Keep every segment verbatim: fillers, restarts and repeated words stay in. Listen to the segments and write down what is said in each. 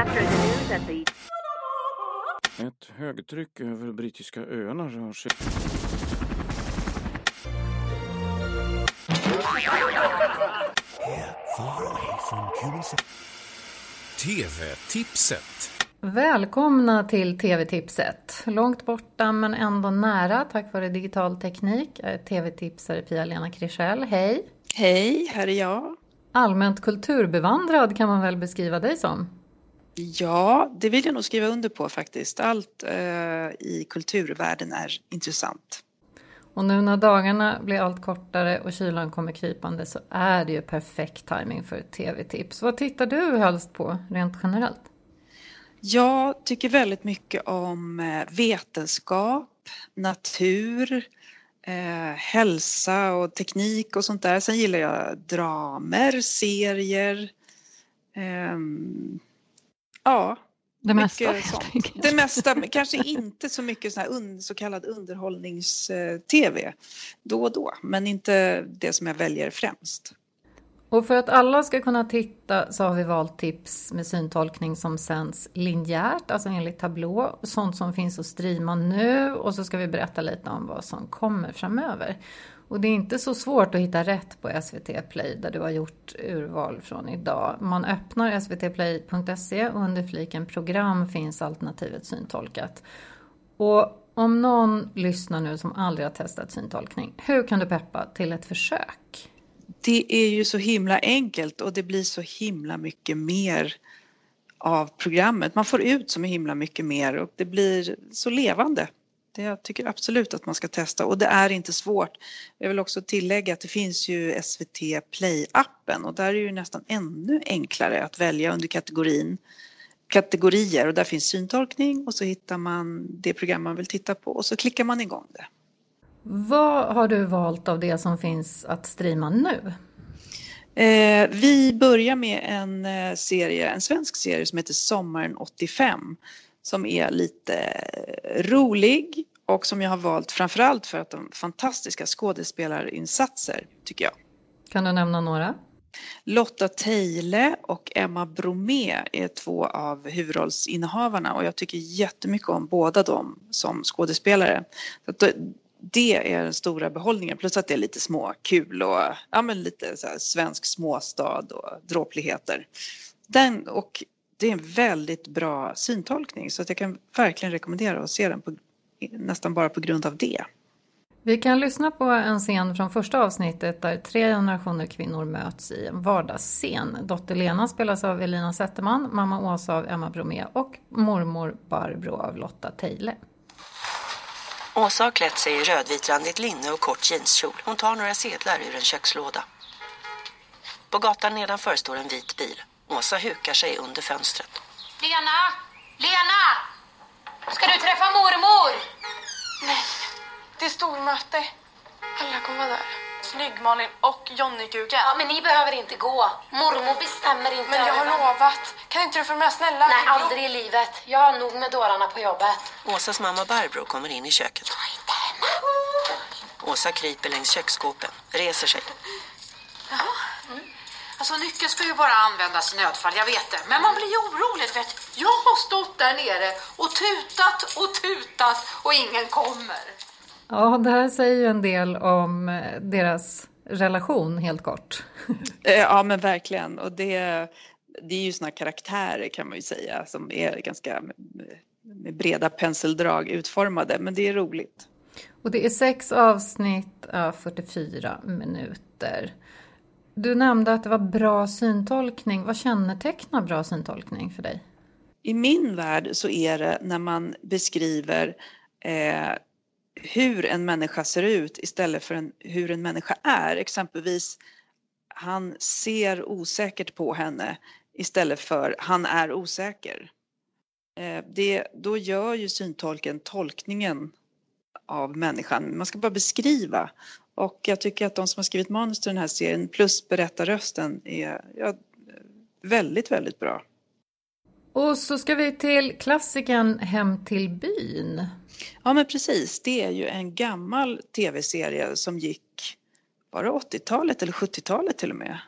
After the news at the... Ett högtryck över brittiska öarna rör sig. T V-tipset. Välkomna till T V-tipset. Långt borta men ändå nära tack vare digital teknik är T V-tipsare Pia-Lena Krischell. Hej! Hej, här är jag. Allmänt kulturbevandrad kan man väl beskriva dig som? Ja, det vill jag nog skriva under på faktiskt. Allt eh, i kulturvärlden är intressant. Och nu när dagarna blir allt kortare och kylan kommer krypande så är det ju perfekt timing för T V-tips. Vad tittar du helst på rent generellt? Jag tycker väldigt mycket om vetenskap, natur, eh, hälsa och teknik och sånt där. Sen gillar jag dramer, serier, eh, ja, det mesta. Sånt. Det mesta, men kanske inte så mycket så, här un, så kallad underhållnings-tv då och då, men inte det som jag väljer främst. Och för att alla ska kunna titta så har vi valt tips med syntolkning som sänds linjärt, alltså enligt tablå. Sånt som finns att streama nu och så ska vi berätta lite om vad som kommer framöver. Och det är inte så svårt att hitta rätt på S V T Play där du har gjort urval från idag. Man öppnar s v t play punkt se och under fliken program finns alternativet syntolkat. Och om någon lyssnar nu som aldrig har testat syntolkning, hur kan du peppa till ett försök? Det är ju så himla enkelt och det blir så himla mycket mer av programmet. Man får ut så himla mycket mer och det blir så levande. Det jag tycker absolut att man ska testa och det är inte svårt. Jag vill också tillägga att det finns ju S V T Play-appen och där är det ju nästan ännu enklare att välja under kategorin, kategorier och där finns syntolkning och så hittar man det program man vill titta på och så klickar man igång det. Vad har du valt av det som finns att streama nu? Eh, vi börjar med en eh, serie, en svensk serie som heter Sommaren åttiofem som är lite rolig och som jag har valt framförallt för att de fantastiska skådespelarinsatser tycker jag. Kan du nämna några? Lotta Teile och Emma Bromé är två av huvudrollsinnehavarna och jag tycker jättemycket om båda dem som skådespelare. Så att det är den stora behållningen, plus att det är lite små kul och ja, men lite så här svensk småstad och dråpligheter. Den, och det är en väldigt bra syntolkning så att jag kan verkligen rekommendera att se den på, nästan bara på grund av det. Vi kan lyssna på en scen från första avsnittet där tre generationer kvinnor möts i en vardagsscen. Dotter Lena spelas av Elina Zetterman, mamma Åsa av Emma Bromé och mormor Barbro av Lotta Teile. Åsa har klätt sig i rödvitrandigt linne och kort jeanskjol. Hon tar några sedlar ur en kökslåda. På gatan nedanför står en vit bil. Åsa hukar sig under fönstret. Lena! Lena! Ska du träffa mormor? Nej, det är stormöte. Alla kommer vara där. Snygg Malin och Johnny-kuken. Ja, men ni behöver inte gå. Mormor bestämmer inte. Men jag har lovat. Kan inte du få med snälla? Nej, aldrig i livet. Jag har nog med dårarna på jobbet. Åsas mamma Barbro kommer in i köket. Jag är inte hemma. Åsa kryper längs köksskåpen, reser sig. Jaha. Mm. Alltså nyckeln ska ju bara användas i nödfall, jag vet det. Men man blir ju orolig, vet. Jag har stått där nere och tutat och tutat och ingen kommer. Ja, det här säger ju en del om deras relation helt kort. Ja, men verkligen. Och det, det är ju såna karaktärer kan man ju säga som är ganska med breda penseldrag utformade. Men det är roligt. Och det är sex avsnitt, ja, fyrtiofyra minuter. Du nämnde att det var bra syntolkning. Vad kännetecknar bra syntolkning för dig? I min värld så är det när man beskriver eh, hur en människa ser ut istället för en, hur en människa är. Exempelvis, han ser osäkert på henne istället för han är osäker. Eh, det, då gör ju syntolken tolkningen av människan. Man ska bara beskriva. Och jag tycker att de som har skrivit manus till den här serien plus berättarrösten är ja, väldigt, väldigt bra. Och så ska vi till klassikern Hem till byn. Ja, men precis. Det är ju en gammal tv-serie som gick, var det åttiotalet eller sjuttiotalet till och med?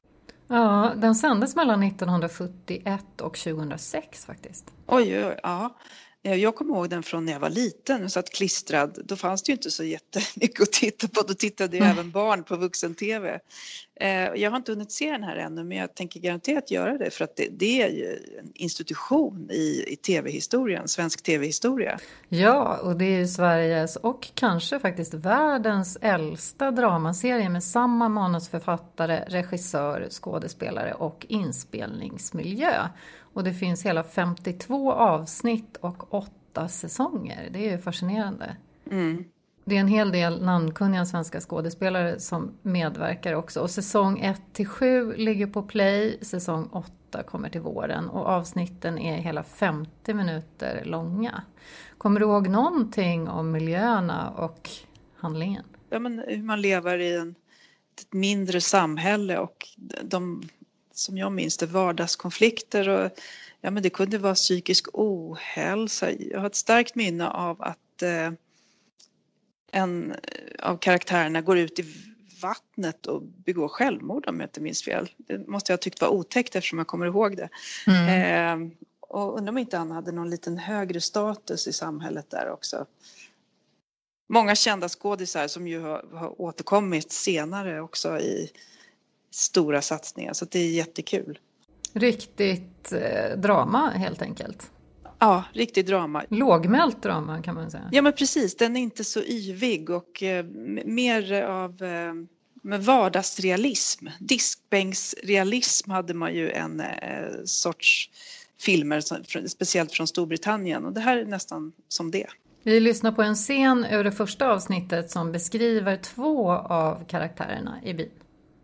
Ja, den sändes mellan nittonhundrasjuttioett och tjugohundrasex faktiskt. Oj, oj, ja. Jag kommer ihåg den från när jag var liten och satt klistrad. Då fanns det ju inte så jättemycket att titta på. Då tittade ju mm. även barn på vuxen-tv. Jag har inte hunnit se den här ännu, men jag tänker garanterat göra det. För att det, det är ju en institution i, i tv-historien, svensk tv-historia. Ja, och det är ju Sveriges och kanske faktiskt världens äldsta dramaserie med samma manusförfattare, regissör, skådespelare och inspelningsmiljö. Och det finns hela femtiotvå avsnitt och åtta säsonger. Det är ju fascinerande. Mm. Det är en hel del namnkunniga svenska skådespelare som medverkar också. Och säsong ett till sju ligger på play. Säsong åtta kommer till våren. Och avsnitten är hela femtio minuter långa. Kommer du ihåg någonting om miljöerna och handlingen? Ja, men hur man lever i en, ett mindre samhälle och de... som jag minns det, vardagskonflikter och ja, men det kunde vara psykisk ohälsa. Jag har ett starkt minne av att eh, en av karaktärerna går ut i vattnet och begår självmord om jag inte minns fel. Det måste jag ha tyckt var otäckt eftersom jag kommer ihåg det. Mm. Eh, och undrar om inte han hade någon liten högre status i samhället där också. Många kända skådisar som ju har, har återkommit senare också i stora satsningar, så det är jättekul. Riktigt eh, drama helt enkelt. Ja, riktigt drama. Lågmält drama kan man säga. Ja, men precis. Den är inte så yvig och eh, mer av eh, med vardagsrealism. Diskbänksrealism hade man ju en eh, sorts filmer, som, speciellt från Storbritannien. Och det här är nästan som det. Vi lyssnar på en scen ur det första avsnittet som beskriver två av karaktärerna i byn.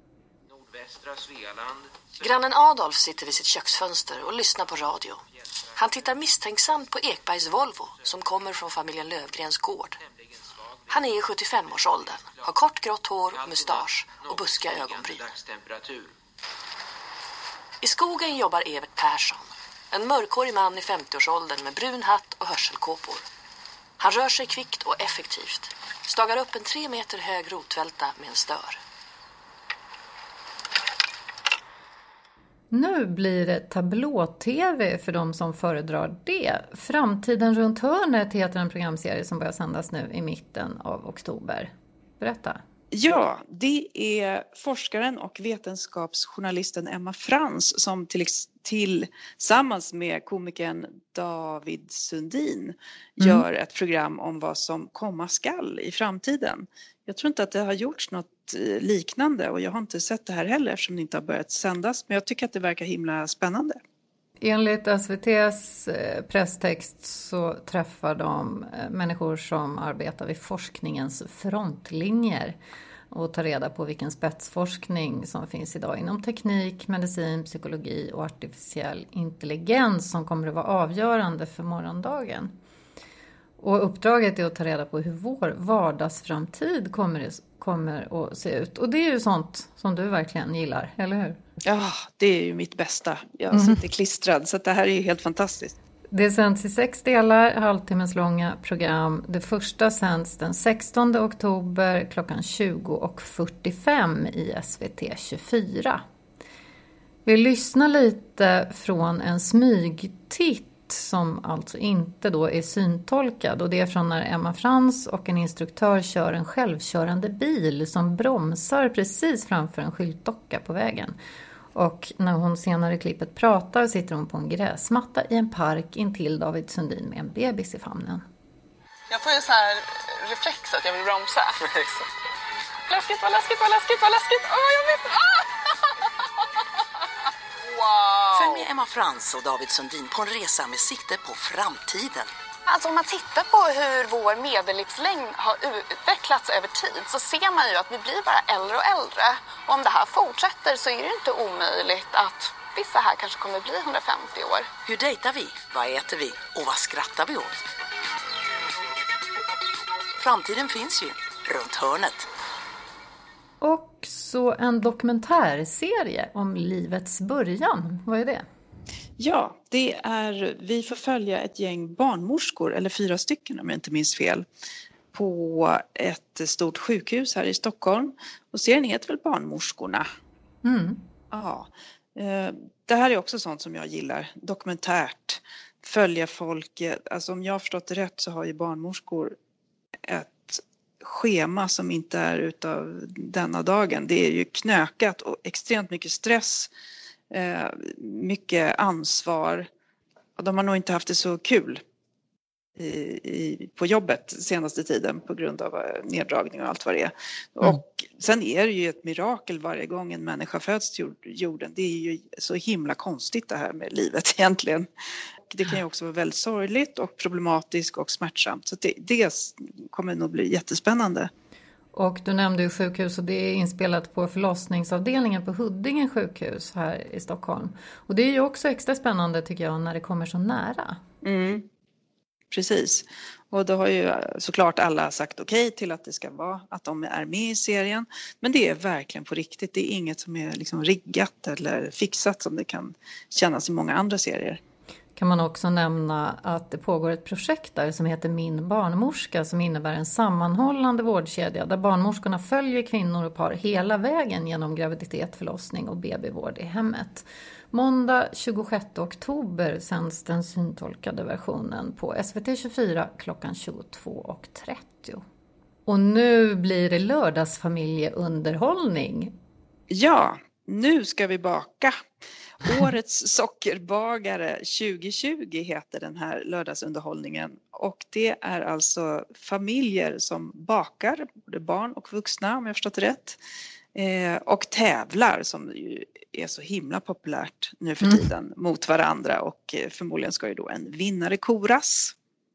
Grannen Adolf sitter vid sitt köksfönster och lyssnar på radio. Han tittar misstänksamt på Ekbergs Volvo som kommer från familjen Lövgrens gård. Han är i sjuttiofem-årsåldern, har kort grått hår, mustasch och buskiga ögonbryn. I skogen jobbar Evert Persson, en mörkhårig man i femtioårsåldern med brun hatt och hörselkåpor. Han rör sig kvickt och effektivt, stagar upp en tre meter hög rotvälta med en stör. Nu blir det tablå-tv för de som föredrar det. Framtiden runt hörnet heter en programserie som börjar sändas nu i mitten av oktober. Berätta. Ja, det är forskaren och vetenskapsjournalisten Emma Frans som till, tillsammans med komikern David Sundin mm. gör ett program om vad som komma skall i framtiden. Jag tror inte att det har gjorts något liknande och jag har inte sett det här heller eftersom det inte har börjat sändas. Men jag tycker att det verkar himla spännande. Enligt S V T:s presstext så träffar de människor som arbetar vid forskningens frontlinjer och tar reda på vilken spetsforskning som finns idag inom teknik, medicin, psykologi och artificiell intelligens som kommer att vara avgörande för morgondagen. Och uppdraget är att ta reda på hur vår vardagsframtid kommer, kommer att se ut. Och det är ju sånt som du verkligen gillar, eller hur? Ja, det är ju mitt bästa. Jag sitter mm. klistrad, så att det här är ju helt fantastiskt. Det sänds i sex delar, halvtimmens långa program. Det första sänds den sextonde oktober klockan tjugo fyrtiofem i S V T tjugofyra. Vi lyssnar lite från en smygtitt som alltså inte då är syntolkad, och det är från när Emma Frans och en instruktör kör en självkörande bil som bromsar precis framför en skyltdocka på vägen. Och när hon senare i klippet pratar sitter hon på en gräsmatta i en park intill David Sundin med en bebis i famnen. Jag får ju så här reflex att jag vill bromsa. Läskigt, vad läskigt, vad läskigt, vad läskigt. Åh, jag vet. Ah! Wow. Följ med Emma Frans och David Sundin på en resa med sikte på framtiden. Alltså om man tittar på hur vår medellivslängd har utvecklats över tid så ser man ju att vi blir bara äldre och äldre. Och om det här fortsätter så är det inte omöjligt att vissa här kanske kommer bli hundrafemtio år. Hur dejtar vi? Vad äter vi? Och vad skrattar vi åt? Framtiden finns ju runt hörnet. Och så en dokumentärserie om livets början. Vad är det? Ja, det är, vi får följa ett gäng barnmorskor, eller fyra stycken om jag inte minns fel, på ett stort sjukhus här i Stockholm. Och serien heter väl Barnmorskorna? Mm. Ja, det här är också sånt som jag gillar. Dokumentärt, följa folk. Alltså om jag har förstått det rätt så har ju barnmorskor ett schema som inte är utav denna dagen. Det är ju knökat och extremt mycket stress, mycket ansvar. Och de har nog inte haft det så kul i, i, på jobbet senaste tiden på grund av neddragning och allt vad det är. Mm. Och sen är det ju ett mirakel varje gång en människa föds till jorden. Det är ju så himla konstigt det här med livet egentligen. Det kan ju också vara väldigt sorgligt och problematiskt och smärtsamt. Så det, det kommer nog bli jättespännande. Och du nämnde ju sjukhus och det är inspelat på förlossningsavdelningen på Huddinge sjukhus här i Stockholm. Och det är ju också extra spännande tycker jag när det kommer så nära. Mm, precis. Och då har ju såklart alla sagt okej till att det ska vara att de är med i serien. Men det är verkligen på riktigt. Det är inget som är liksom riggat eller fixat som det kan kännas i många andra serier. Kan man också nämna att det pågår ett projekt där som heter Min barnmorska som innebär en sammanhållande vårdkedja där barnmorskorna följer kvinnor och par hela vägen genom graviditet, förlossning och B B-vård i hemmet. Måndag tjugosjätte oktober sänds den syntolkade versionen på S V T tjugofyra klockan tjugotvå trettio. Och nu blir det lördagsfamiljeunderhållning. Ja, nu ska vi baka. Årets sockerbagare tjugohundratjugo heter den här lördagsunderhållningen och det är alltså familjer som bakar, både barn och vuxna om jag förstått det rätt, eh, och tävlar som ju är så himla populärt nu för tiden mm. mot varandra och förmodligen ska ju då en vinnare koras.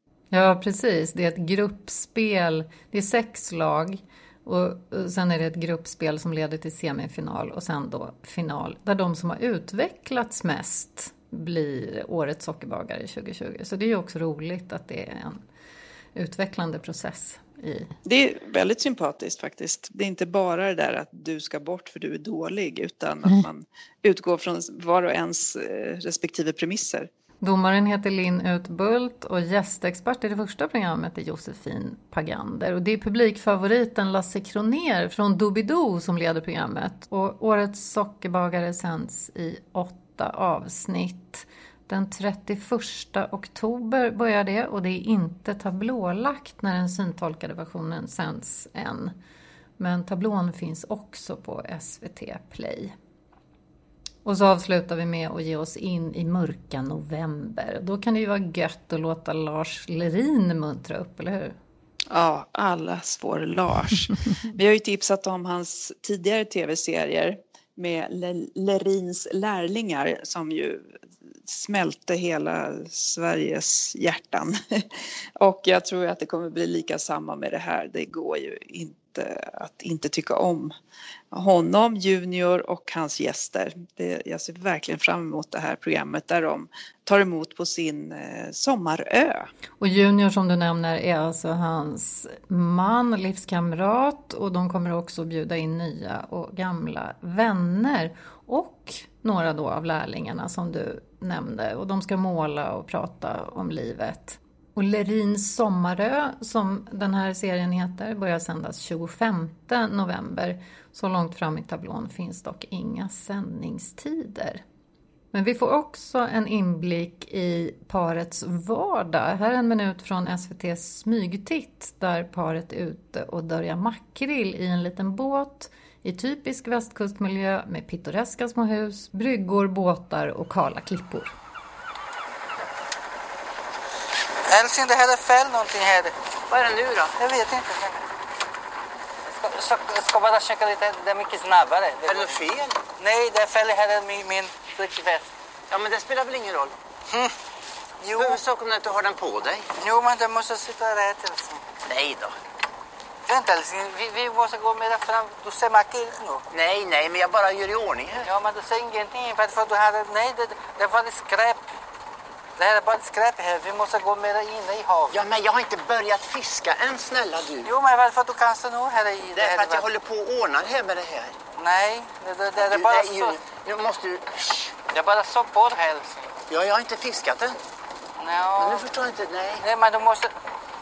Ja precis, det är ett gruppspel, det är sex lag. Och sen är det ett gruppspel som leder till semifinal och sen då final. Där de som har utvecklats mest blir årets sockerbagare tjugotjugo. Så det är ju också roligt att det är en utvecklande process. I. Det är väldigt sympatiskt faktiskt. Det är inte bara det där att du ska bort för du är dålig. Utan att man utgår från var och ens respektive premisser. Domaren heter Linn Utbult och gästexpert i det första programmet är Josefin Pagander. Och det är publikfavoriten Lasse Kroner från Doobidoo som leder programmet. Och årets sockerbagare sänds i åtta avsnitt. Den trettioförsta oktober börjar det och det är inte tablålagt när den syntolkade versionen sänds än. Men tablån finns också på S V T Play. Och så avslutar vi med att ge oss in i mörka november. Då kan det ju vara gött att låta Lars Lerin muntra upp, eller hur? Ja, allas vår Lars. Vi har ju tipsat om hans tidigare tv-serier med Lerins lärlingar som ju smälte hela Sveriges hjärtan. Och jag tror att det kommer bli lika samma med det här. Det går ju inte att inte tycka om honom, Junior och hans gäster. Det, jag ser verkligen fram emot det här programmet där de tar emot på sin eh, sommarö. Och Junior som du nämner är alltså hans man, livskamrat och de kommer också bjuda in nya och gamla vänner och några då av lärlingarna som du nämnde och de ska måla och prata om livet. Och Lerins sommarö som den här serien heter börjar sändas tjugofemte november. Så långt fram i tablån finns dock inga sändningstider. Men vi får också en inblick i parets vardag. Här är en minut från S V T:s smygtitt där paret är ute och dörjar makrill i en liten båt i typisk västkustmiljö med pittoreska små hus, bryggor, båtar och kala klippor. Älskling, det här är fel någonting här. Vad är det nu då? Jag vet inte. Jag ska, ska, ska bara checka lite, det är mycket snabbare. Det är det något fel? Nej, det är fel här är min, min flyktväst. Ja, men det spelar väl ingen roll? Mm. Jo. Huvudsaken är att du har den på dig. Jo, men det måste sitta rätt älskling. Nej då. Vänta älskling, vi, vi måste gå med fram. Du ser mackil nu. Nej, nej, men jag bara gör i ordning här. Ja, men du säger ingenting för att du hade, nej, det, det var det skräp. Det här är bara skräp här. Vi måste gå mer inne i havet. Ja, men jag har inte börjat fiska än, snälla du. Jo, men varför du kastar nu här i det, det är här för att jag håller på och ordnar här med det här. Nej, det, det, det, det är bara nej, så. Nu måste du... Jag bara så på det här. Ja, jag har inte fiskat än. No. Men nu förstår jag inte, nej. Nej, men du måste...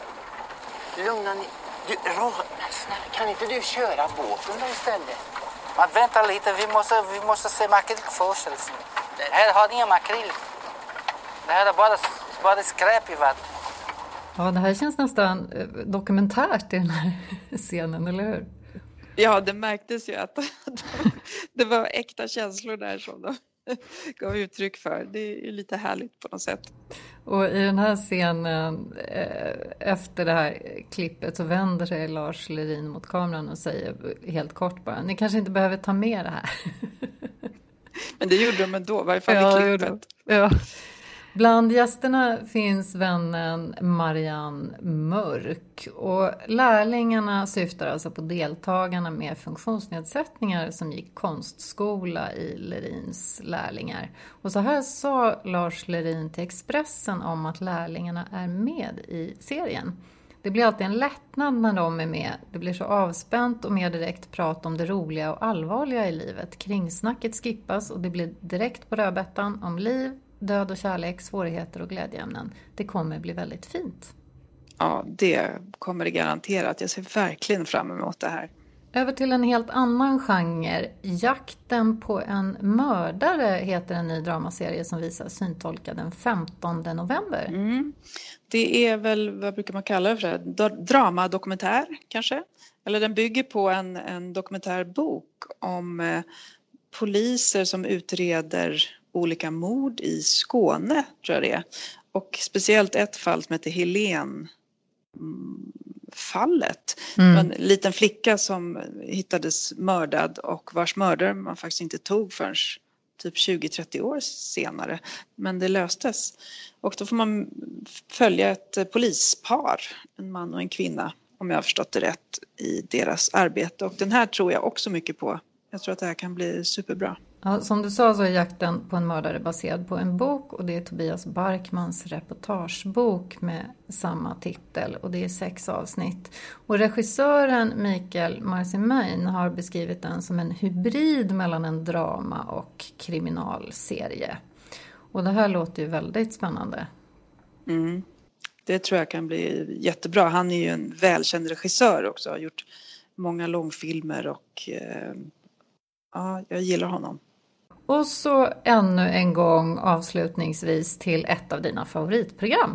Lugna ner. Du, Rå, snälla, kan inte du köra båten då istället? Men vänta lite, vi måste, vi måste se makrill först. Här har ni makrill. Det här är bara, bara skräp i vattnet. Ja, det här känns nästan dokumentärt i den här scenen, eller hur? Ja, det märktes ju att det var äkta känslor där som de gav uttryck för. Det är lite härligt på något sätt. Och i den här scenen, efter det här klippet, så vänder sig Lars Lerin mot kameran och säger helt kort bara: ni kanske inte behöver ta med det här. Men det gjorde de ändå, i varje fall ja, i klippet. Ja. Bland gästerna finns vännen Marianne Mörk, och lärlingarna syftar alltså på deltagarna med funktionsnedsättningar som gick konstskola i Lerins lärlingar. Och så här sa Lars Lerin till Expressen om att lärlingarna är med i serien. Det blir alltid en lättnad när de är med. Det blir så avspänt och mer direkt prat om det roliga och allvarliga i livet. Kringsnacket skippas och det blir direkt på rödbetan om liv, död och kärlek, svårigheter och glädjeämnen. Det kommer bli väldigt fint. Ja, det kommer det garanterat. Jag ser verkligen fram emot det här. Över till en helt annan genre. Jakten på en mördare heter en ny dramaserie som visar syntolka den femtonde november. Mm. Det är väl, vad brukar man kalla det för? Dramadokumentär kanske? Eller den bygger på en, en dokumentärbok om eh, poliser som utreder olika mord i Skåne, tror jag det är. Och speciellt ett fall som heter Helen fallet. Mm. En liten flicka som hittades mördad och vars mördare man faktiskt inte tog förrän typ tjugo till trettio år senare. Men det löstes. Och då får man följa ett polispar, en man och en kvinna, om jag har förstått det rätt, i deras arbete. Och den här tror jag också mycket på. Jag tror att det här kan bli superbra. Ja, som du sa så är Jakten på en mördare baserad på en bok, och det är Tobias Barkmans reportagebok med samma titel, och det är sex avsnitt. Och regissören Mikael Marcimain har beskrivit den som en hybrid mellan en drama och kriminalserie. Och det här låter ju väldigt spännande. Mm. Det tror jag kan bli jättebra. Han är ju en välkänd regissör också, har gjort många långfilmer och eh, ja, jag gillar honom. Och så ännu en gång avslutningsvis till ett av dina favoritprogram.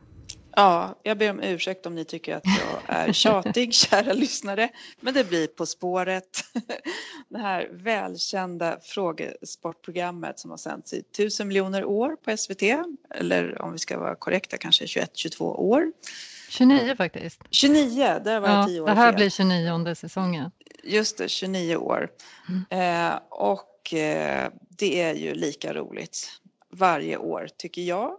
Ja, jag ber om ursäkt om ni tycker att jag är tjatig, kära lyssnare. Men det blir På spåret. Det här välkända frågesportprogrammet som har sänts i tusen miljoner år på S V T. Eller om vi ska vara korrekta, kanske tjugoett till tjugotvå år. tjugonio faktiskt. tjugonio, där var ja, tio år det här fel. blir tjugonionde säsongen. Just det, tjugonio år. Mm. Eh, och eh, det är ju lika roligt varje år, tycker jag.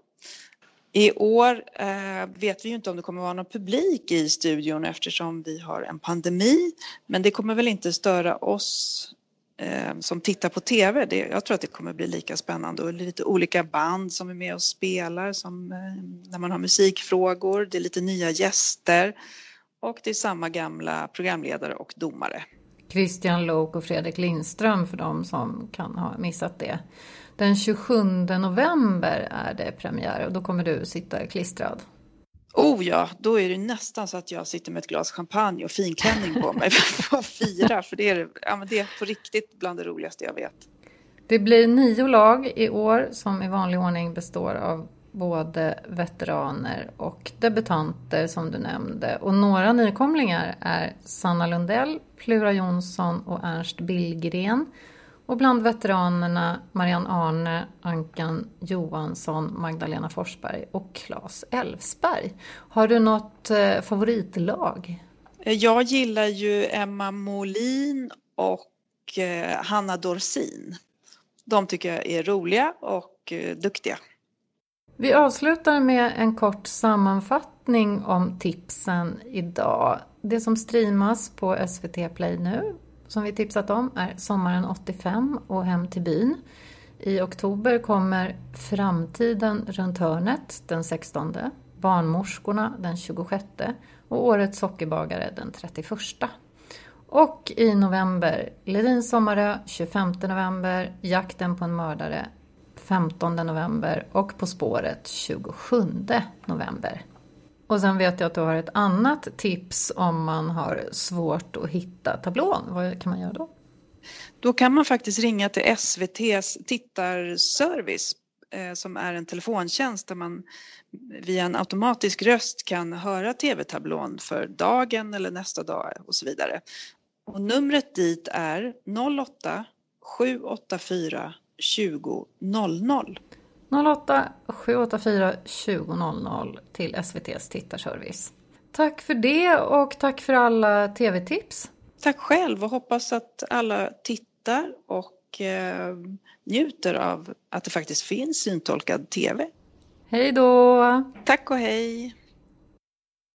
I år eh, vet vi ju inte om det kommer vara någon publik i studion eftersom vi har en pandemi. Men det kommer väl inte störa oss eh, som tittar på tv. Det, jag tror att det kommer bli lika spännande. Och lite olika band som är med och spelar, som, eh, när man har musikfrågor. Det är lite nya gäster. Och det är samma gamla programledare och domare. Christian Lok och Fredrik Lindström, för de som kan ha missat det. Den tjugosjunde november är det premiär, och då kommer du sitta klistrad. Oh ja, då är det nästan så att jag sitter med ett glas champagne och finklänning på mig för att fira. För det är, ja, men det är på riktigt bland det roligaste jag vet. Det blir nio lag i år som i vanlig ordning består av både veteraner och debutanter som du nämnde. Och några nykomlingar är Sanna Lundell, Plura Jonsson och Ernst Billgren. Och bland veteranerna Marianne Arne, Ankan Johansson, Magdalena Forsberg och Claes Elfsberg. Har du något eh, favoritlag? Jag gillar ju Emma Molin och eh, Hanna Dorsin. De tycker jag är roliga och eh, duktiga. Vi avslutar med en kort sammanfattning om tipsen idag. Det som streamas på S V T Play nu, som vi tipsat om, är Sommaren åttiofem och Hem till byn. I oktober kommer Framtiden runt hörnet den sextonde, Barnmorskorna den tjugosjätte och Årets sockerbagare den trettioförsta. Och i november, Lerins sommarö tjugofemte november, Jakten på en mördare femtonde november och På spåret tjugosjunde november. Och sen vet jag att du har ett annat tips om man har svårt att hitta tablån. Vad kan man göra då? Då kan man faktiskt ringa till S V T:s tittarservice eh, som är en telefontjänst där man via en automatisk röst kan höra tv-tablån för dagen eller nästa dag och så vidare. Och numret dit är noll åtta sju åtta fyra tjugo noll noll. noll åtta sju åtta fyra tjugo noll noll till S V T:s tittarservice. Tack för det och tack för alla tv-tips. Tack själv och hoppas att alla tittar och eh, njuter av att det faktiskt finns syntolkad tv. Hej då! Tack och hej!